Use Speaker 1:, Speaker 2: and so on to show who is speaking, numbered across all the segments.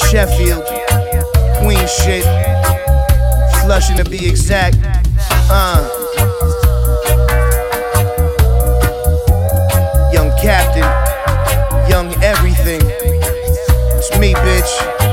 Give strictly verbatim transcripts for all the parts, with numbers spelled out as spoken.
Speaker 1: Sheffield, Queen shit, Flushing to be exact. Uh. Young captain, young everything. It's me, bitch.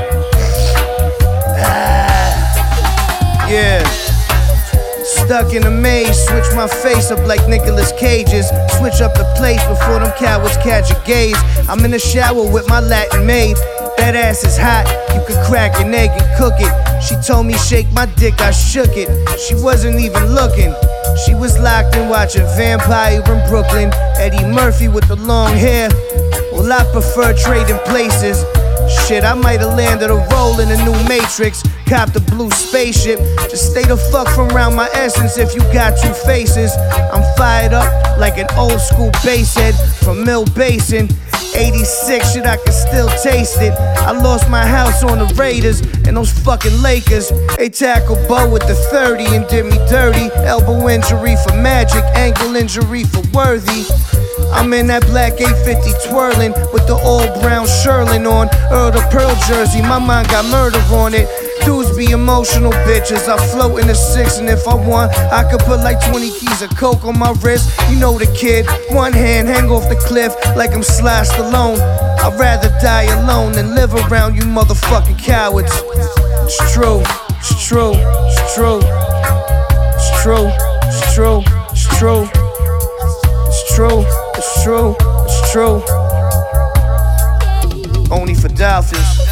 Speaker 1: Ah. Yeah. Stuck in a maze, switch my face up like Nicolas Cage's. Switch up the place before them cowards catch a gaze. I'm in the shower with my Latin maid. That ass is hot, you could crack an egg and cook it. She told me shake my dick, I shook it. She wasn't even looking. She was locked in watching Vampire in Brooklyn. Eddie Murphy with the long hair. Well, I prefer trading places. Shit, I might've landed a role in a new Matrix. Copped a blue spaceship. Just stay the fuck from around my essence if you got two faces. I'm fired up like an old school bass head from Mill Basin. eighty-six, shit, I can still taste it. I lost my house on the Raiders and those fucking Lakers. They tackled Bo with the thirty and did me dirty. Elbow injury for Magic, ankle injury for Worthy. I'm in that black eight fifty twirling with the all brown Sherlin on. Earl the Pearl jersey, my mind got murder on it. Dudes be emotional bitches. I float in the six, and if I want, I could put like twenty keys of coke on my wrist. You know the kid, one hand hang off the cliff like I'm Sly Stallone. I'd rather die alone than live around you motherfucking cowards. It's true, it's true, it's true, it's true, it's true, it's true, it's true, it's true, it's true. Only for Dolphins.